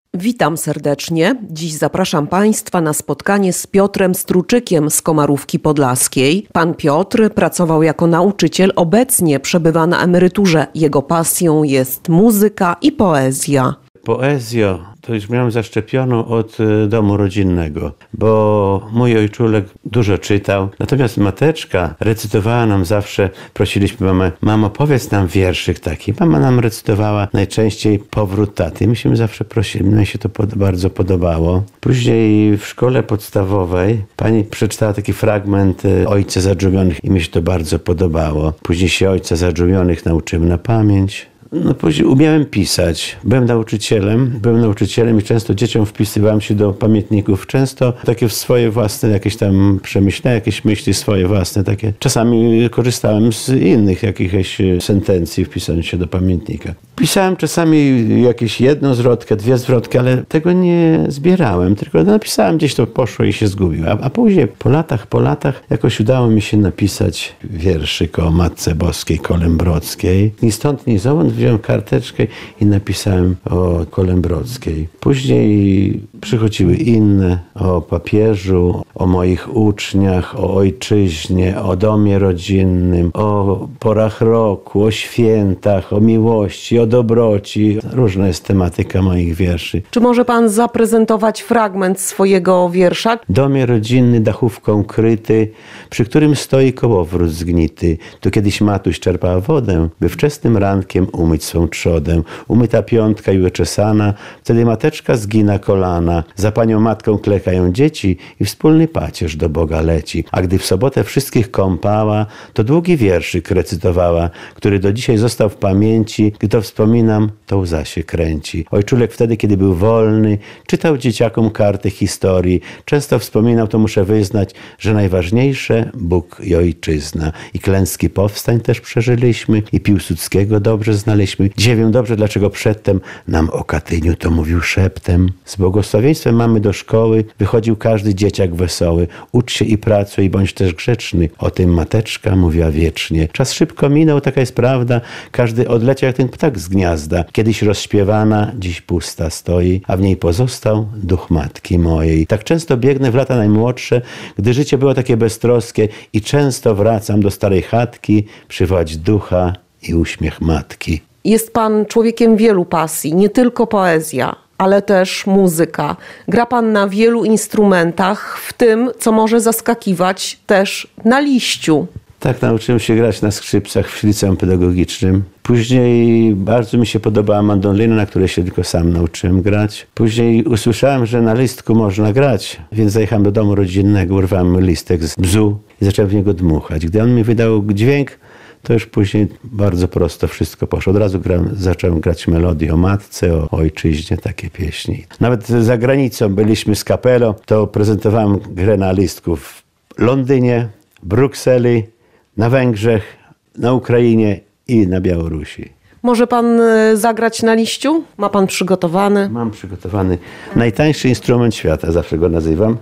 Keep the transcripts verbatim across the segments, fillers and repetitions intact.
Witam serdecznie. Dziś zapraszam Państwa na spotkanie z Piotrem Struczykiem z Komarówki Podlaskiej. Pan Piotr pracował jako nauczyciel, obecnie przebywa na emeryturze. Jego pasją jest muzyka i poezja. Poezja to już miałem zaszczepioną od domu rodzinnego, bo mój ojczulek dużo czytał, natomiast mateczka recytowała nam zawsze, prosiliśmy mamę, mamo, powiedz nam wierszyk taki. Mama nam recytowała najczęściej Powrót taty. Myśmy zawsze prosili, mnie się to pod, bardzo podobało. Później w szkole podstawowej pani przeczytała taki fragment Ojca Zadżumionych i mi się to bardzo podobało. Później się Ojca Zadżumionych nauczyłem na pamięć. No później umiałem pisać. Byłem nauczycielem, byłem nauczycielem i często dzieciom wpisywałem się do pamiętników. Często takie swoje własne jakieś tam przemyślenia, jakieś myśli swoje własne takie. Czasami korzystałem z innych jakichś sentencji wpisując się do pamiętnika. Pisałem czasami jakieś jedną zwrotkę, dwie zwrotki, ale tego nie zbierałem, tylko napisałem, gdzieś to poszło i się zgubiło. A, a później po latach, po latach jakoś udało mi się napisać wierszyk o Matce Boskiej Kolembrodzkiej. Ni stąd, ni zowąd wziąłem karteczkę i napisałem o Kolembrodzkiej. Później przychodziły inne o papieżu, o moich uczniach, o ojczyźnie, o domie rodzinnym, o porach roku, o świętach, o miłości, o dobroci. Różna jest tematyka moich wierszy. Czy może pan zaprezentować fragment swojego wiersza? Domie rodzinny dachówką kryty, przy którym stoi kołowrót zgnity. Tu kiedyś matuś czerpała wodę, by wczesnym rankiem umyć swą trzodę. Umyta piątka i uczesana, wtedy mateczka zgina kolana. Za panią matką klekają dzieci i wspólny pacierz do Boga leci. A gdy w sobotę wszystkich kąpała, to długi wierszyk recytowała, który do dzisiaj został w pamięci. Gdy to wspominam, to łza się kręci. Ojczulek wtedy, kiedy był wolny, czytał dzieciakom karty historii. Często wspominał, to muszę wyznać, że najważniejsze Bóg i ojczyzna. I klęski powstań też przeżyliśmy i Piłsudskiego dobrze znaleźliśmy. Dzisiaj wiem dobrze, dlaczego przedtem nam o Katyniu to mówił szeptem. Z błogosławieństwem mamy do szkoły wychodził każdy dzieciak wesoły. Ucz się i pracuj, bądź też grzeczny. O tym mateczka mówiła wiecznie. Czas szybko minął, taka jest prawda. Każdy odleciał jak ten ptak z gniazda. Kiedyś rozśpiewana, dziś pusta stoi, a w niej pozostał duch matki mojej. Tak często biegnę w lata najmłodsze, gdy życie było takie beztroskie i często wracam do starej chatki, przywołać ducha i uśmiech matki. Jest pan człowiekiem wielu pasji, nie tylko poezja, ale też muzyka. Gra pan na wielu instrumentach, w tym, co może zaskakiwać, też na liściu. Tak, nauczyłem się grać na skrzypcach w liceum pedagogicznym. Później bardzo mi się podobała mandolina, na której się tylko sam nauczyłem grać. Później usłyszałem, że na listku można grać, więc zajechałem do domu rodzinnego, urwałem listek z bzu i zacząłem w niego dmuchać. Gdy on mi wydał dźwięk, to już później bardzo prosto wszystko poszło. Od razu grałem, zacząłem grać melodię o matce, o ojczyźnie, takie pieśni. Nawet za granicą byliśmy z kapelą, to prezentowałem grę na listku w Londynie, Brukseli, na Węgrzech, na Ukrainie i na Białorusi. Może pan zagrać na liściu? Ma pan przygotowany? Mam przygotowany najtańszy instrument świata, zawsze go nazywam.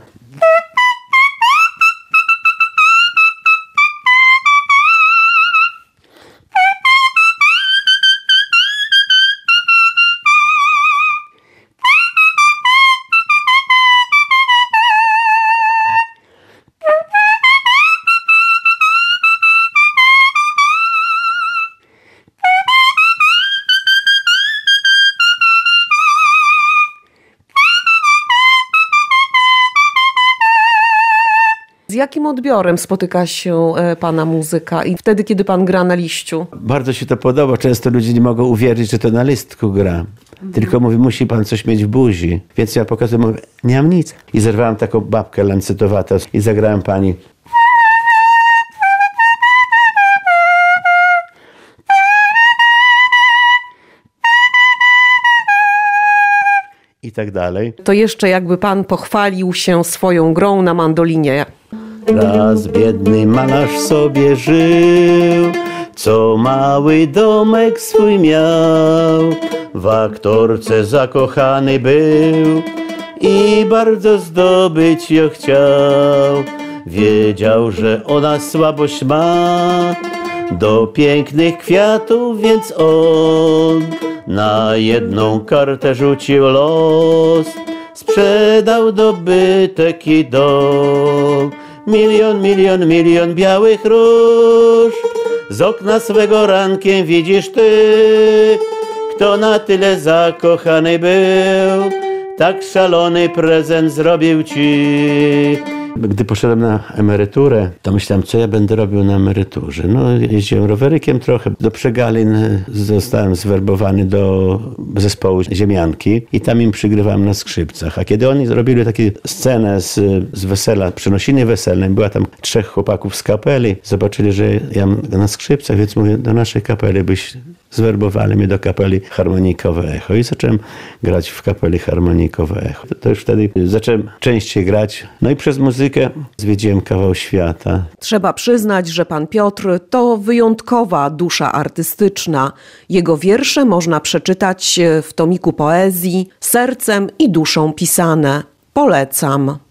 Z jakim odbiorem spotyka się pana muzyka i wtedy, kiedy pan gra na liściu? Bardzo się to podoba. Często ludzie nie mogą uwierzyć, że to na listku gra. Mhm. Tylko mówi, musi pan coś mieć w buzi. Więc ja pokazuję, mówię, nie mam nic. I zerwałem taką babkę lancetowatą i zagrałem pani. I tak dalej. To jeszcze jakby pan pochwalił się swoją grą na mandolinie. Raz biedny malarz sobie żył, co mały domek swój miał. W aktorce zakochany był i bardzo zdobyć ją chciał. Wiedział, że ona słabość ma, do pięknych kwiatów, więc on na jedną kartę rzucił los. Sprzedał dobytek i dom, milion, milion, milion białych róż. Z okna swego rankiem widzisz ty, kto na tyle zakochany był, tak szalony prezent zrobił ci. Gdy poszedłem na emeryturę, to myślałem, co ja będę robił na emeryturze. No, jeździłem rowerykiem trochę do Przegalin, zostałem zwerbowany do zespołu Ziemianki i tam im przygrywałem na skrzypcach. A kiedy oni zrobili taką scenę z, z wesela, przenosiny weselnej, była tam trzech chłopaków z kapeli, zobaczyli, że ja na skrzypcach, więc mówię, do naszej kapeli byś zwerbowali mnie do kapeli Harmonikowe Echo i zacząłem grać w kapeli Harmonikowe Echo. To, to już wtedy zacząłem częściej grać. No i przez muzykę zwiedziłem kawał świata. Trzeba przyznać, że pan Piotr to wyjątkowa dusza artystyczna. Jego wiersze można przeczytać w tomiku poezji Sercem i duszą pisane. Polecam.